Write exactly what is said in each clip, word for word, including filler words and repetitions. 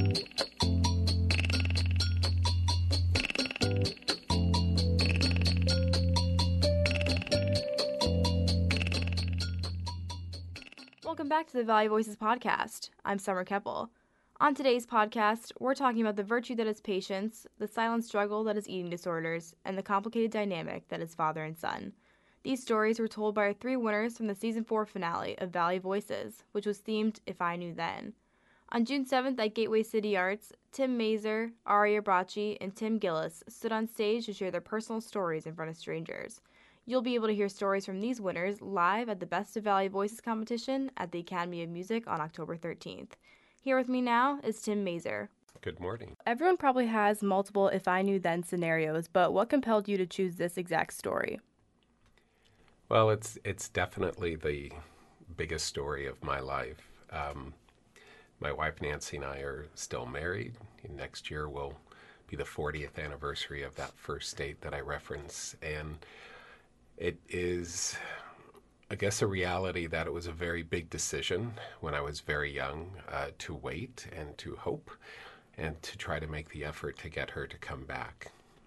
Welcome back to the Valley Voices podcast. I'm Summer Keppel. On today's podcast, we're talking about the virtue that is patience, the silent struggle that is eating disorders, and the complicated dynamic that is father and son. These stories were told by our three winners from the season four finale of Valley Voices, which was themed If I Knew Then. On June seventh at Gateway City Arts, Tim Mazer, Aria Bracci, and Tim Gillis stood on stage to share their personal stories in front of strangers. You'll be able to hear stories from these winners live at the Best of Valley Voices competition at the Academy of Music on October thirteenth. Here with me now is Tim Mazer. Good morning. Everyone probably has multiple If I Knew Then scenarios, but what compelled you to choose this exact story? Well, it's it's definitely the biggest story of my life. Um, my wife Nancy and I are still married. Next year will be the fortieth anniversary of that first date that I reference, and it is, I guess, a reality that it was a very big decision when I was very young uh, to wait and to hope and to try to make the effort to get her to come back.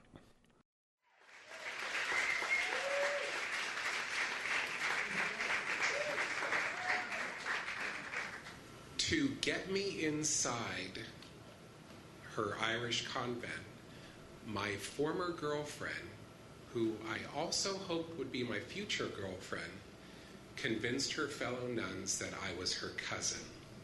To get me inside her Irish convent, my former girlfriend, who I also hoped would be my future girlfriend, convinced her fellow nuns that I was her cousin.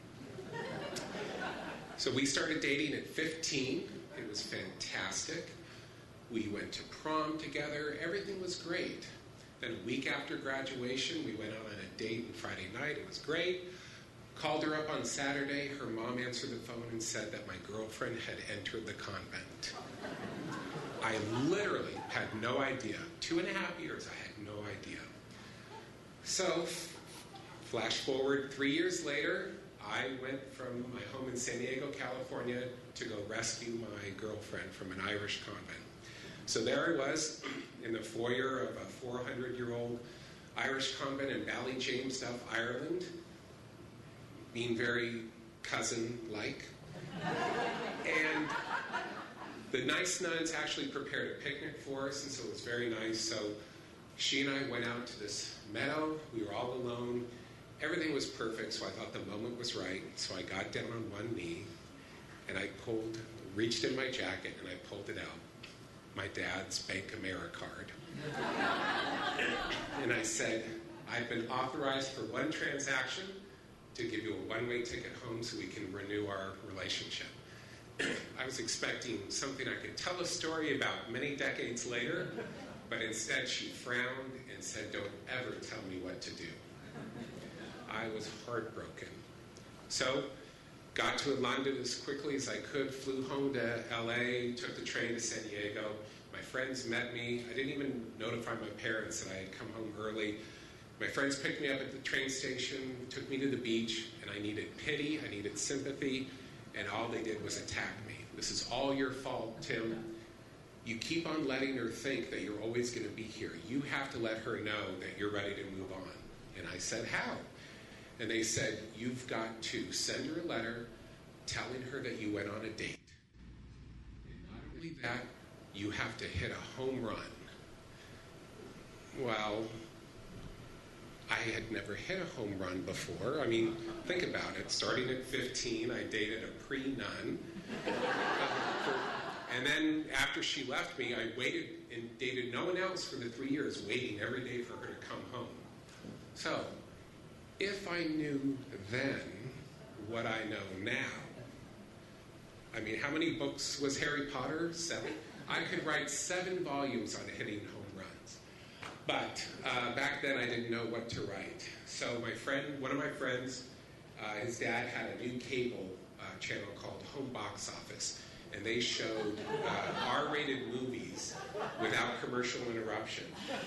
So we started dating at fifteen. It was fantastic. We went to prom together. Everything was great. Then a week after graduation, we went out on a date on Friday night. It was great. Called her up on Saturday. Her mom answered the phone and said that my girlfriend had entered the convent. I literally had no idea. Two and a half years, I had no idea. So, f- flash forward three years later, I went from my home in San Diego, California, to go rescue my girlfriend from an Irish convent. So there I was in the foyer of a four hundred year old Irish convent in Ballyjamestuff, Ireland, being very cousin-like. And the nice nuns actually prepared a picnic for us, and so it was very nice. So she and I went out to this meadow. We were all alone. Everything was perfect, so I thought the moment was right. So I got down on one knee, and I pulled, reached in my jacket, and I pulled it out. My dad's Bank AmeriCard. And I said, I've been authorized for one transaction to give you a one-way ticket home so we can renew our relationship. I was expecting something I could tell a story about many decades later, but instead she frowned and said, don't ever tell me what to do. I was heartbroken. So, got to London as quickly as I could, flew home to L A, took the train to San Diego. My friends met me. I didn't even notify my parents that I had come home early. My friends picked me up at the train station, took me to the beach, and I needed pity, I needed sympathy, and all they did was attack me. This is all your fault, Tim. You keep on letting her think that you're always going to be here. You have to let her know that you're ready to move on. And I said, how? And they said, you've got to send her a letter telling her that you went on a date. And not only that, you have to hit a home run. Well, I had never hit a home run before. I mean, think about it. Starting at fifteen, I dated a pre-nun. Uh, for, and then after she left me, I waited and dated no one else for the three years, waiting every day for her to come home. So, if I knew then what I know now, I mean, how many books was Harry Potter? Seven? I could write seven volumes on hitting home runs. But uh, back then I didn't know what to write. So my friend, one of my friends, uh, his dad had a new cable uh, channel called Home Box Office, and they showed uh, R-rated movies without commercial interruption.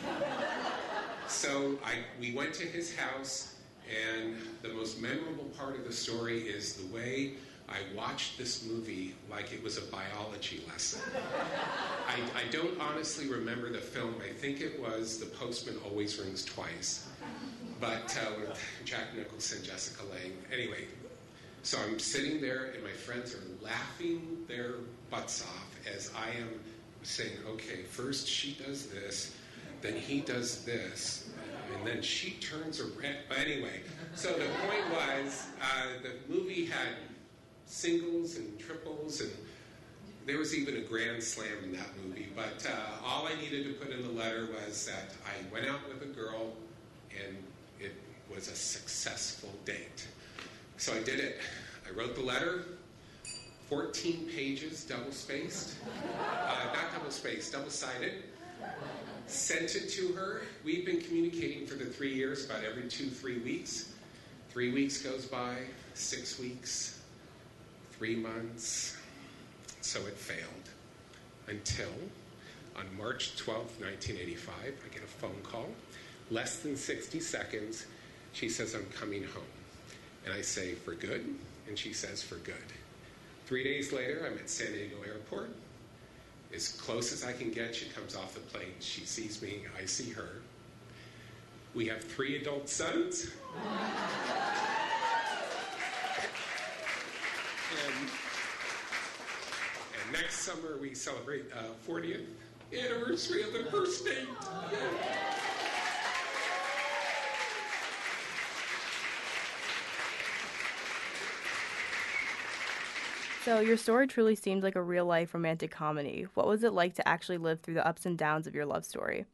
So I, we went to his house, and the most memorable part of the story is the way I watched this movie like it was a biology lesson. I, I don't honestly remember the film. I think it was The Postman Always Rings Twice, but uh, with Jack Nicholson, Jessica Lange. Anyway, So I'm sitting there, and my friends are laughing their butts off as I am saying, okay, first she does this, then he does this, and then she turns around. But anyway, so the point was, uh, the movie had singles and triples, and there was even a grand slam in that movie. But uh, all I needed to put in the letter was that I went out with a girl, and it was a successful date. So I did it. I wrote the letter, fourteen pages, double-spaced. Uh, not double-spaced, double-sided. Sent it to her. We've been communicating for the three years, about every two, three weeks. Three weeks goes by, six weeks, three months. So it failed. Until on March twelfth, nineteen eighty-five, I get a phone call. Less than sixty seconds, she says, I'm coming home. And I say, for good? And she says, for good. Three days later, I'm at San Diego Airport. As close as I can get, she comes off the plane. She sees me, I see her. We have three adult sons. and, and next summer, we celebrate uh, fortieth anniversary of the first date. So your story truly seemed like a real-life romantic comedy. What was it like to actually live through the ups and downs of your love story?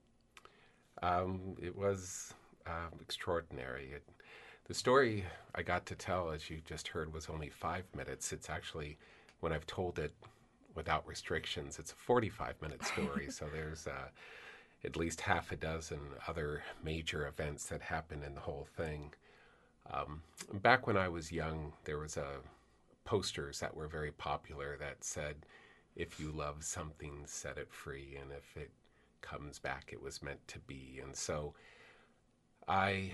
Um, it was um, extraordinary. It, the story I got to tell, as you just heard, was only five minutes. It's actually, when I've told it without restrictions, it's a forty-five minute story. So there's uh, at least half a dozen other major events that happened in the whole thing. Um, back when I was young, there was a posters that were very popular that said, if you love something, set it free, and if it comes back, it was meant to be. And so I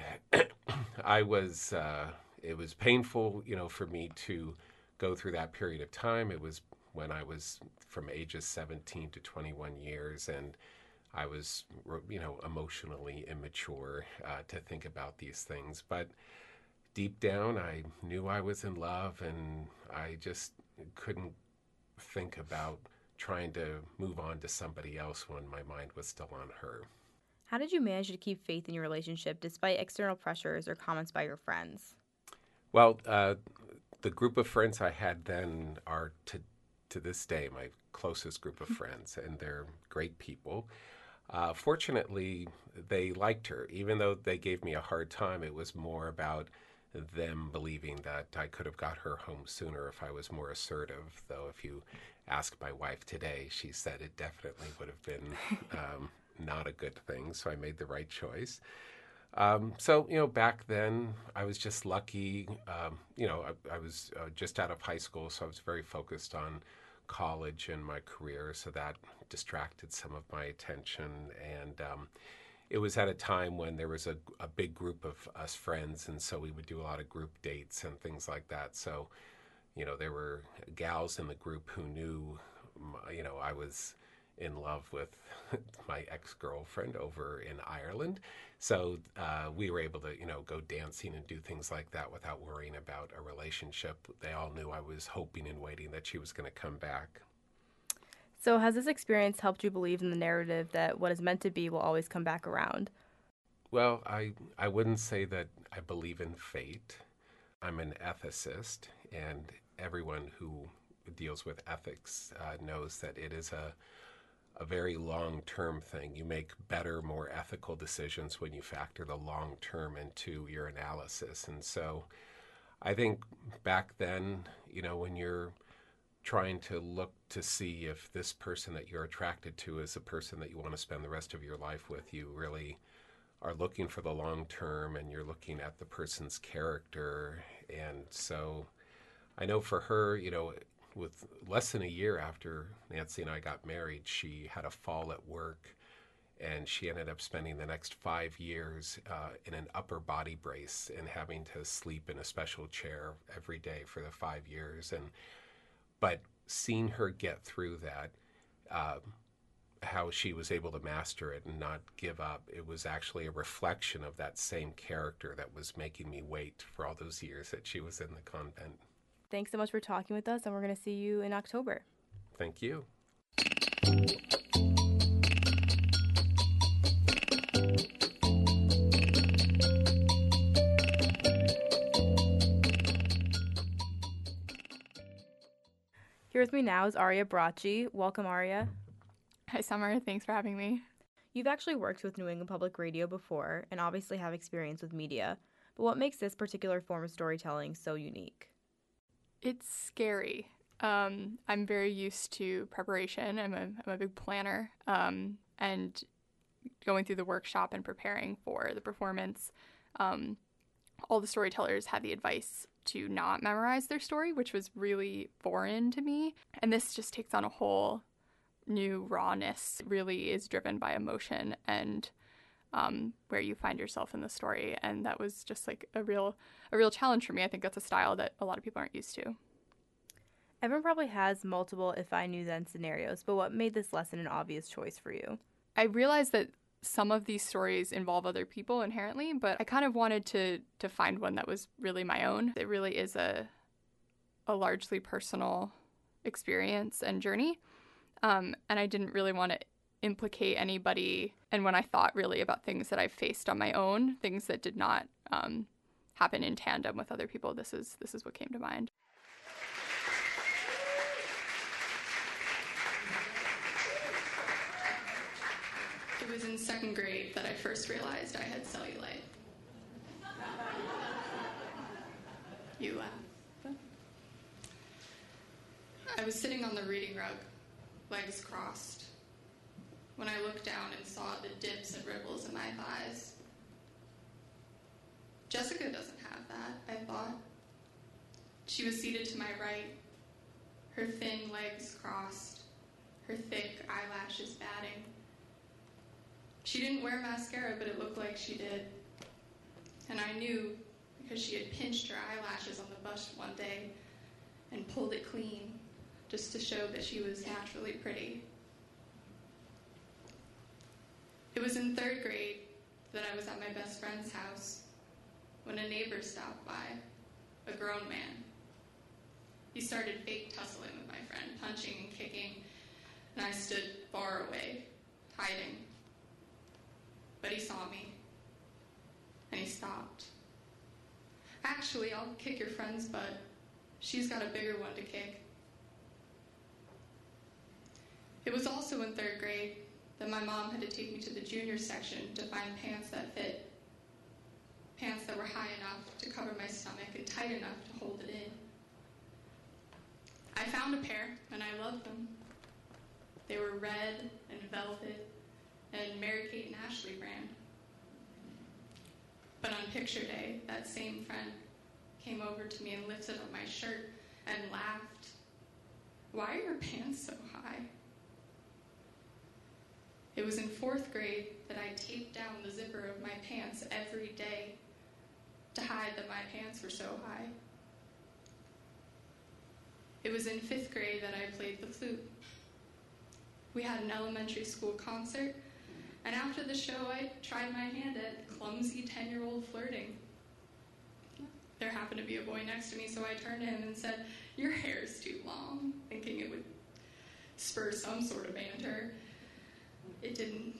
I was uh, it was painful, you know, for me to go through that period of time. It was when I was from ages seventeen to twenty-one years, and I was, you know, emotionally immature uh, to think about these things. But deep down, I knew I was in love, and I just couldn't think about trying to move on to somebody else when my mind was still on her. How did you manage to keep faith in your relationship despite external pressures or comments by your friends? Well, uh, the group of friends I had then are to to this day my closest group of friends, and they're great people. Uh, fortunately, they liked her. Even though they gave me a hard time, it was more about them believing that I could have got her home sooner if I was more assertive. Though if you ask my wife today, she said it definitely would have been um, not a good thing. So I made the right choice. Um, so, you know, back then I was just lucky. Um, you know, I, I was uh, just out of high school, so I was very focused on college and my career. So that distracted some of my attention. And um, it was at a time when there was a, a big group of us friends, and so we would do a lot of group dates and things like that. So, you know, there were gals in the group who knew, my, you know, I was in love with my ex-girlfriend over in Ireland. So uh, we were able to, you know, go dancing and do things like that without worrying about a relationship. They all knew I was hoping and waiting that she was going to come back. So has this experience helped you believe in the narrative that what is meant to be will always come back around? Well, I, I wouldn't say that I believe in fate. I'm an ethicist, and everyone who deals with ethics uh, knows that it is a a very long-term thing. You make better, more ethical decisions when you factor the long term into your analysis. And so I think back then, you know, when you're trying to look to see if this person that you're attracted to is a person that you want to spend the rest of your life with, you really are looking for the long term, and you're looking at the person's character. And so I know for her, you know, with less than a year after Nancy and I got married, she had a fall at work, and she ended up spending the next five years uh, in an upper body brace and having to sleep in a special chair every day for the five years. And but seeing her get through that, uh, how she was able to master it and not give up. It was actually a reflection of that same character that was making me wait for all those years that she was in the convent. Thanks so much for talking with us, and we're going to see you in October. Thank you. Here with me now is Aria Bracci. Welcome, Aria. Hi, Summer. Thanks for having me. You've actually worked with New England Public Radio before and obviously have experience with media, but what makes this particular form of storytelling so unique? It's scary. Um, I'm very used to preparation. I'm a, I'm a big planner, um, and going through the workshop and preparing for the performance, um, all the storytellers had the advice to not memorize their story, which was really foreign to me. And this just takes on a whole new rawness. It really is driven by emotion and um, where you find yourself in the story. And that was just like a real, a real challenge for me. I think that's a style that a lot of people aren't used to. Everyone probably has multiple if I knew then scenarios, but what made this lesson an obvious choice for you? I realized that some of these stories involve other people inherently, but I kind of wanted to to find one that was really my own. It really is a a largely personal experience and journey, um, and I didn't really want to implicate anybody. And when I thought really about things that I've faced on my own, things that did not um, happen in tandem with other people, this is this is what came to mind. It was in second grade that I first realized I had cellulite. You laugh. I was sitting on the reading rug, legs crossed, when I looked down and saw the dips and ripples in my thighs. Jessica doesn't have that, I thought. She was seated to my right, her thin legs crossed, her thick eyelashes batting. She didn't wear mascara, but it looked like she did. And I knew because she had pinched her eyelashes on the bus one day and pulled it clean just to show that she was naturally pretty. It was in third grade that I was at my best friend's house when a neighbor stopped by, a grown man. He started fake tussling with my friend, punching and kicking, and I stood far away, hiding. But he saw me, and he stopped. Actually, I'll kick your friend's butt. She's got a bigger one to kick. It was also in third grade that my mom had to take me to the junior section to find pants that fit. Pants that were high enough to cover my stomach and tight enough to hold it in. I found a pair, and I loved them. They were red and velvet, and Mary-Kate and Ashley brand. But on picture day, that same friend came over to me and lifted up my shirt and laughed. Why are your pants so high? It was in fourth grade that I taped down the zipper of my pants every day to hide that my pants were so high. It was in fifth grade that I played the flute. We had an elementary school concert, and after the show, I tried my hand at clumsy ten-year-old flirting. There happened to be a boy next to me, so I turned to him and said, "Your hair's too long," thinking it would spur some sort of banter. It didn't.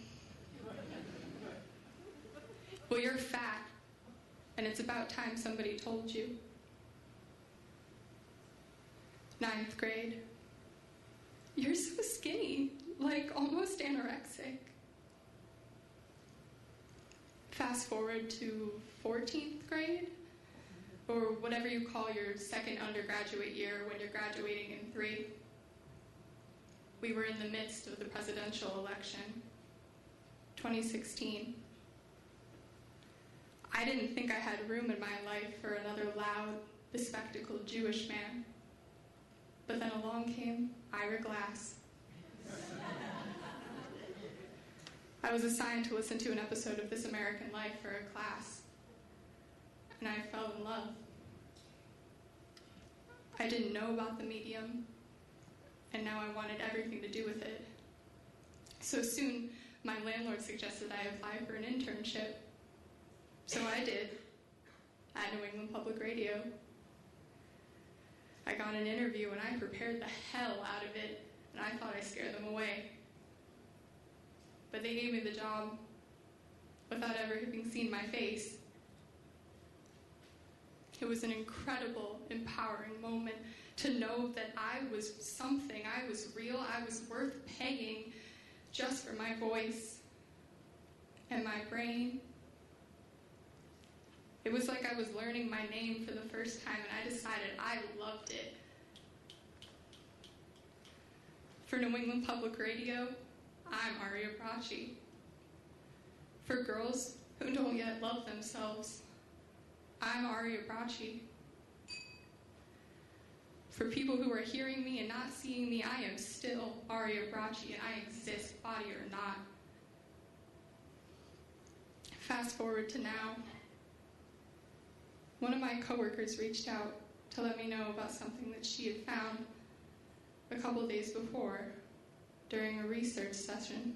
Well, you're fat, and it's about time somebody told you. Ninth grade. You're so skinny, like almost anorexic. Fast forward to fourteenth grade, or whatever you call your second undergraduate year when you're graduating in three. We were in the midst of the presidential election, twenty sixteen. I didn't think I had room in my life for another loud, bespectacled Jewish man. But then along came Ira Glass. I was assigned to listen to an episode of This American Life for a class, and I fell in love. I didn't know about the medium, and now I wanted everything to do with it. So soon, my landlord suggested I apply for an internship. So I did, at New England Public Radio. I got an interview and I prepared the hell out of it, and I thought I scared them away. But they gave me the job without ever having seen my face. It was an incredible, empowering moment to know that I was something, I was real, I was worth paying just for my voice and my brain. It was like I was learning my name for the first time, and I decided I loved it. For New England Public Radio, I'm Aria Bracci. For girls who don't yet love themselves, I'm Aria Bracci. For people who are hearing me and not seeing me, I am still Aria Bracci, and I exist, body or not. Fast forward to now. One of my coworkers reached out to let me know about something that she had found a couple days before during a research session.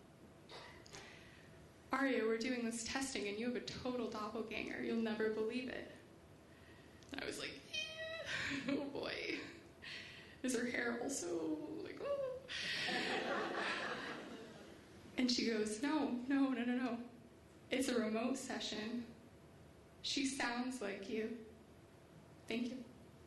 Aria, we're doing this testing and you have a total doppelganger. You'll never believe it. I was like, eh, oh boy. Is her hair also like, oh? And she goes, no, no, no, no, no. It's a remote session. She sounds like you. Thank you.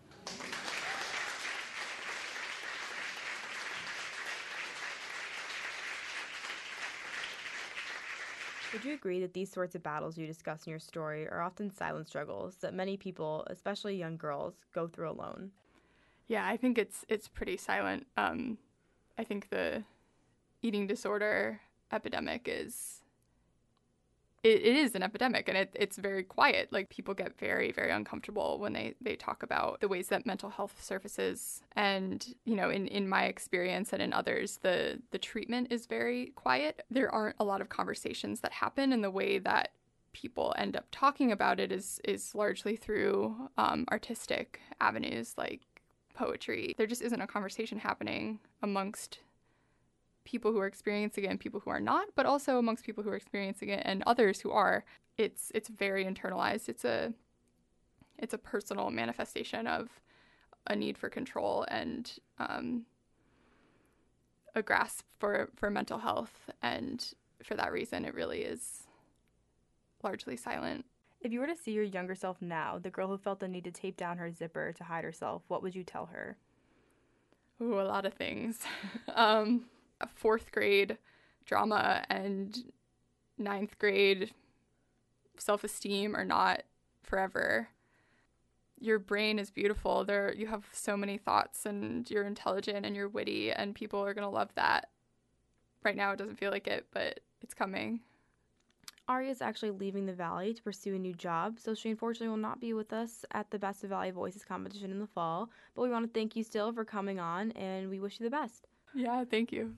Would you agree that these sorts of battles you discuss in your story are often silent struggles that many people, especially young girls, go through alone? Yeah, I think it's it's pretty silent. Um, I think the eating disorder epidemic is it, it is an epidemic, and it, it's very quiet. Like, people get very, very uncomfortable when they, they talk about the ways that mental health surfaces. And, you know, in, in my experience and in others, the, the treatment is very quiet. There aren't a lot of conversations that happen, and the way that people end up talking about it is, is largely through um, artistic avenues like poetry. There just isn't a conversation happening amongst people who are experiencing it and people who are not, but also amongst people who are experiencing it and others who are. It's it's very internalized. It's a it's a personal manifestation of a need for control and um, a grasp for, for mental health, and for that reason, it really is largely silent. If you were to see your younger self now, the girl who felt the need to tape down her zipper to hide herself, what would you tell her? Ooh, a lot of things. um, fourth grade drama and ninth grade self-esteem are not forever. Your brain is beautiful. There, you have so many thoughts, and you're intelligent and you're witty, and people are going to love that. Right now it doesn't feel like it, but it's coming. Aria is actually leaving the Valley to pursue a new job, so she unfortunately will not be with us at the Best of Valley Voices competition in the fall. But we want to thank you still for coming on, and we wish you the best. Yeah, thank you.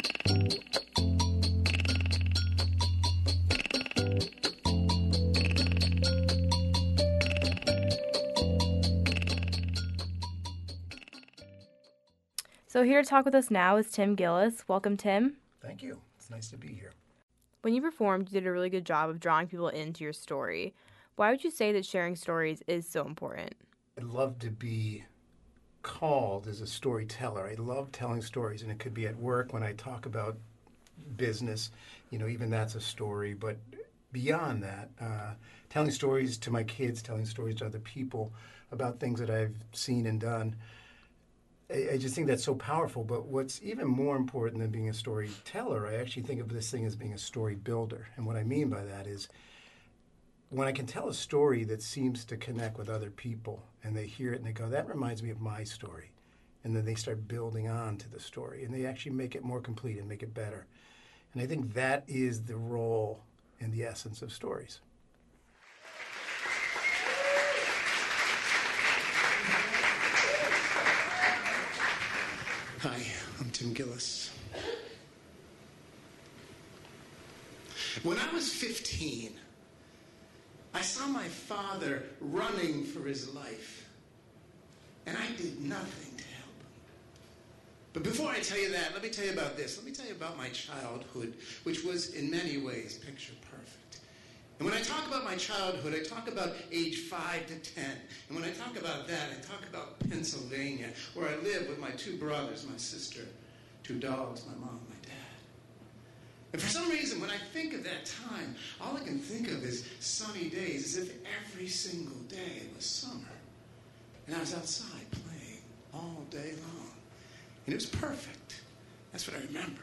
So here to talk with us now is Tim Gillis. Welcome, Tim. Thank you. It's nice to be here. When you performed, you did a really good job of drawing people into your story. Why would you say that sharing stories is so important? I'd love to be called as a storyteller. I love telling stories, and it could be at work when I talk about business. You know, even that's a story. But beyond that, uh, telling stories to my kids, telling stories to other people about things that I've seen and done, I just think that's so powerful. But what's even more important than being a storyteller, I actually think of this thing as being a story builder. And what I mean by that is when I can tell a story that seems to connect with other people, and they hear it and they go, that reminds me of my story. And then they start building on to the story, and they actually make it more complete and make it better. And I think that is the role and the essence of stories. Hi, I'm Tim Gillis. When I was fifteen, I saw my father running for his life, and I did nothing to help him. But before I tell you that, let me tell you about this. Let me tell you about my childhood, which was in many ways picture perfect. And when I talk about my childhood, I talk about age five to ten. And when I talk about that, I talk about Pennsylvania, where I lived with my two brothers, my sister, two dogs, my mom, my dad. And for some reason, when I think of that time, all I can think of is sunny days, as if every single day was summer. And I was outside playing all day long. And it was perfect. That's what I remember.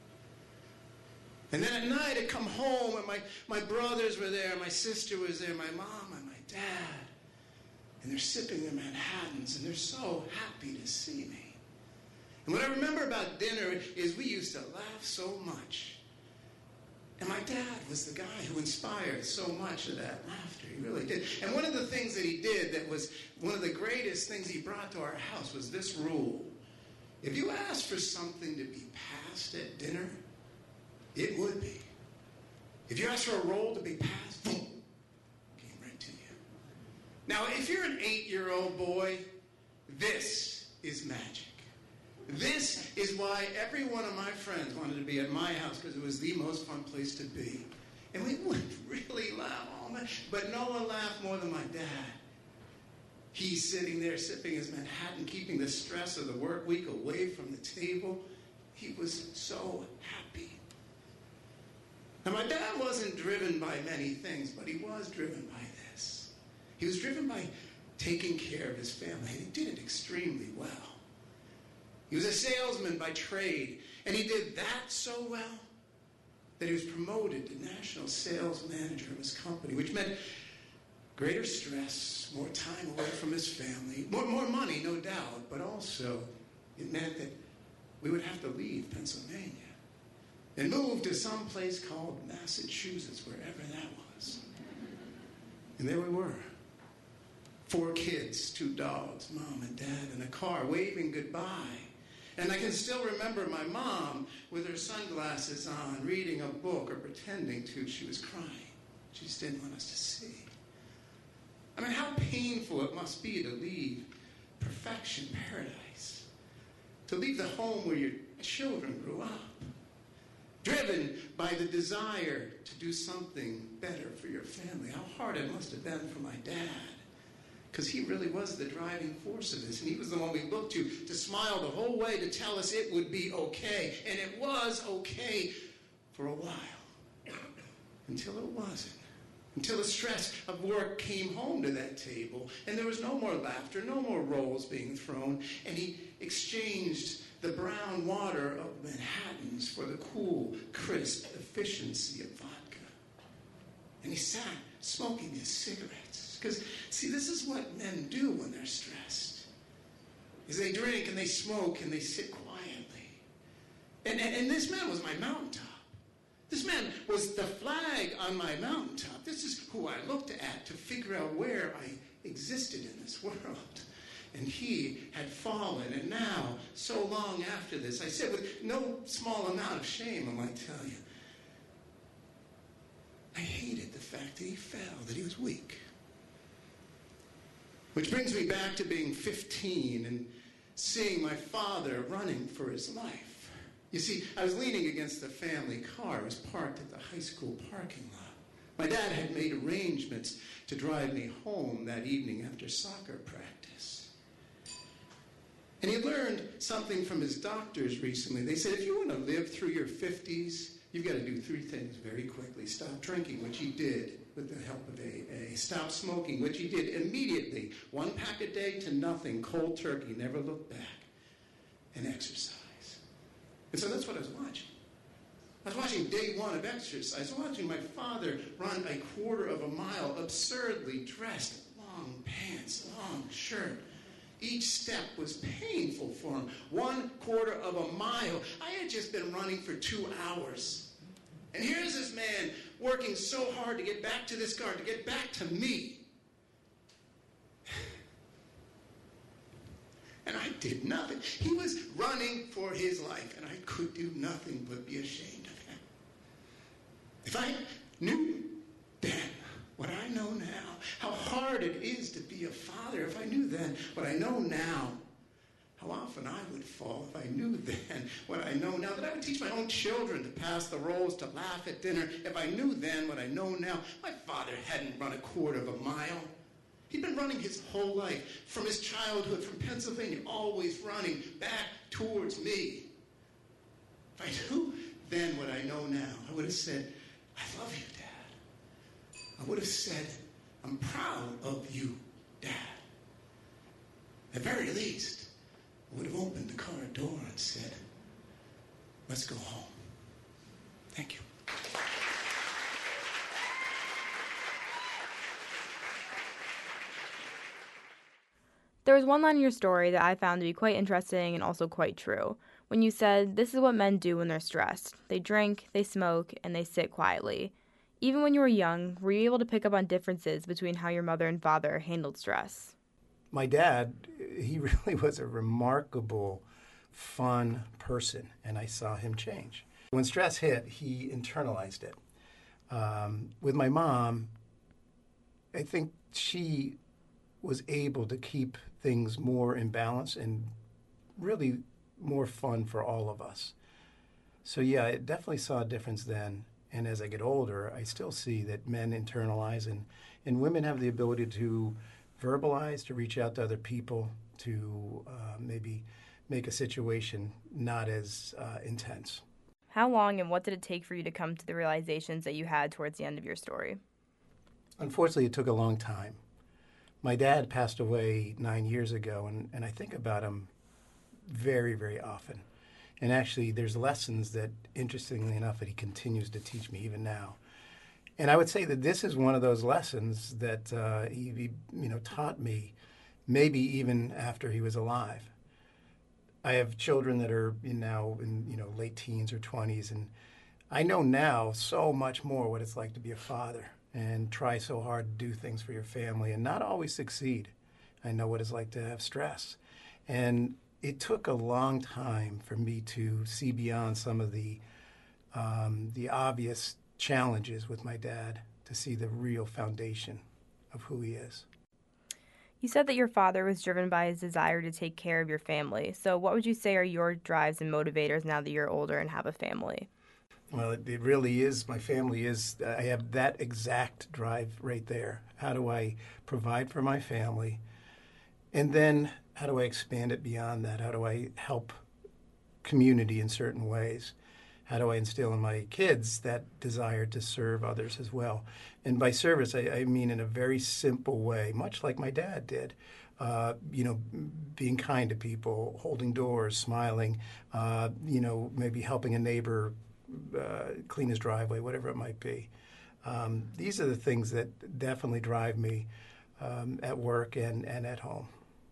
And then at night, I'd come home, and my, my brothers were there, my sister was there, my mom and my dad. And they're sipping their Manhattans, and they're so happy to see me. And what I remember about dinner is we used to laugh so much. And my dad was the guy who inspired so much of that laughter. He really did. And one of the things that he did that was one of the greatest things he brought to our house was this rule. If you asked for something to be passed at dinner, it would be. If you asked for a roll to be passed, boom, came right to you. Now, if you're an eight-year-old boy, this is magic. This is why every one of my friends wanted to be at my house, because it was the most fun place to be. And we would really laugh all night, but no one laughed more than my dad. He's sitting there sipping his Manhattan, keeping the stress of the work week away from the table. He was so happy. Now, my dad wasn't driven by many things, but he was driven by this. He was driven by taking care of his family, and he did it extremely well. He was a salesman by trade, and he did that so well that he was promoted to national sales manager of his company, which meant greater stress, more time away from his family, more, more money, no doubt, but also it meant that we would have to leave Pennsylvania and move to some place called Massachusetts, wherever that was. And there we were. Four kids, two dogs, mom and dad in a car, waving goodbye. And I can still remember my mom with her sunglasses on, reading a book or pretending to. She was crying. She just didn't want us to see. I mean, how painful it must be to leave perfection paradise, to leave the home where your children grew up, driven by the desire to do something better for your family. How hard it must have been for my dad, because he really was the driving force of this, and he was the one we looked to to smile the whole way, to tell us it would be okay. And it was okay for a while, until it wasn't. Until the stress of work came home to that table, and there was no more laughter, no more rolls being thrown, and he exchanged the brown water of Manhattans for the cool, crisp efficiency of vodka. And he sat smoking his cigarettes. Because, see, this is what men do when they're stressed, is they drink and they smoke and they sit quietly. And, and, and this man was my mountaintop. This man was the flag on my mountaintop. This is who I looked at to figure out where I existed in this world. And he had fallen, and now, so long after this, I said with no small amount of shame, I might tell you, I hated the fact that he fell, that he was weak. Which brings me back to being fifteen and seeing my father running for his life. You see, I was leaning against the family car. It was parked at the high school parking lot. My dad had made arrangements to drive me home that evening after soccer practice. And he learned something from his doctors recently. They said, if you want to live through your fifties, you've got to do three things very quickly. Stop drinking, which he did with the help of A A. Stop smoking, which he did immediately. One pack a day to nothing, cold turkey, never look back. And exercise. And so that's what I was watching. I was watching day one of exercise. I was watching my father run a quarter of a mile, absurdly dressed, long pants, long shirt. Each step was painful for him. One quarter of a mile. I had just been running for two hours. And here's this man working so hard to get back to this car, to get back to me. And I did nothing. He was running for his life, and I could do nothing but be ashamed of him. If I knew then what I know now, how hard it is to be a father, if I knew then what I know now, how often often I would fall if I knew then what I know now, that I would teach my own children to pass the rolls, to laugh at dinner. If I knew then what I know now, my father hadn't run a quarter of a mile. He'd been running his whole life, from his childhood, from Pennsylvania, always running back towards me. If I knew then what I know now, I would have said, I love you, Dad. I would have said, I'm proud of you, Dad. At the very least, I would have opened the car door and said, let's go home. Thank you. There was one line in your story that I found to be quite interesting and also quite true, when you said, this is what men do when they're stressed. They drink, they smoke, and they sit quietly. Even when you were young, were you able to pick up on differences between how your mother and father handled stress? My dad, he really was a remarkable, fun person, and I saw him change. When stress hit, he internalized it. Um, with my mom, I think she was able to keep things more in balance and really more fun for all of us. So yeah, I definitely saw a difference then. And as I get older, I still see that men internalize and, and women have the ability to verbalize, to reach out to other people, to uh, maybe make a situation not as uh, intense. How long and what did it take for you to come to the realizations that you had towards the end of your story? Unfortunately, it took a long time. My dad passed away nine years ago, and, and I think about him very, very often. And actually, there's lessons that, interestingly enough, that he continues to teach me even now. And I would say that this is one of those lessons that uh, he, he, you know, taught me, maybe even after he was alive. I have children that are now in, you know, late teens or twenties, and I know now so much more what it's like to be a father and try so hard to do things for your family and not always succeed. I know what it's like to have stress. And it took a long time for me to see beyond some of the um, the obvious challenges with my dad to see the real foundation of who he is. You said that your father was driven by his desire to take care of your family. So what would you say are your drives and motivators now that you're older and have a family? Well, it, it really is. My family is, I have that exact drive right there. How do I provide for my family? And then how do I expand it beyond that? How do I help community in certain ways? How do I instill in my kids that desire to serve others as well? And by service, I, I mean in a very simple way, much like my dad did. Uh, you know, being kind to people, holding doors, smiling, uh, you know, maybe helping a neighbor uh, clean his driveway, whatever it might be. Um, these are the things that definitely drive me um, at work and, and at home.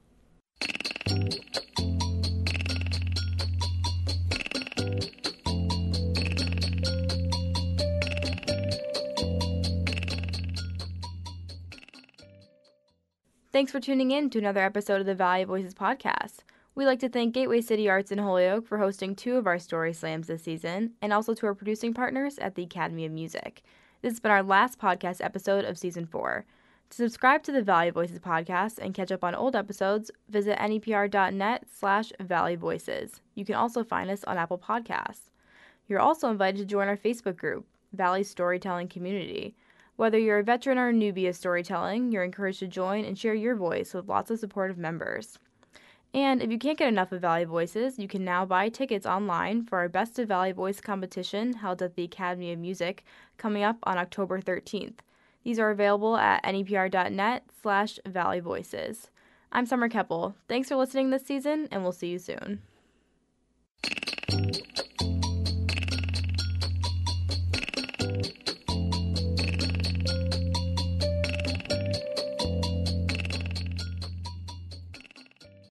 Thanks for tuning in to another episode of the Valley Voices podcast. We'd like to thank Gateway City Arts in Holyoke for hosting two of our story slams this season, and also to our producing partners at the Academy of Music. This has been our last podcast episode of Season four. To subscribe to the Valley Voices podcast and catch up on old episodes, visit nepr.net slash Valley Voices. You can also find us on Apple Podcasts. You're also invited to join our Facebook group, Valley Storytelling Community. Whether you're a veteran or a newbie of storytelling, you're encouraged to join and share your voice with lots of supportive members. And if you can't get enough of Valley Voices, you can now buy tickets online for our Best of Valley Voice competition held at the Academy of Music coming up on October thirteenth. These are available at nepr.net slash Valley Voices. I'm Summer Keppel. Thanks for listening this season, and we'll see you soon.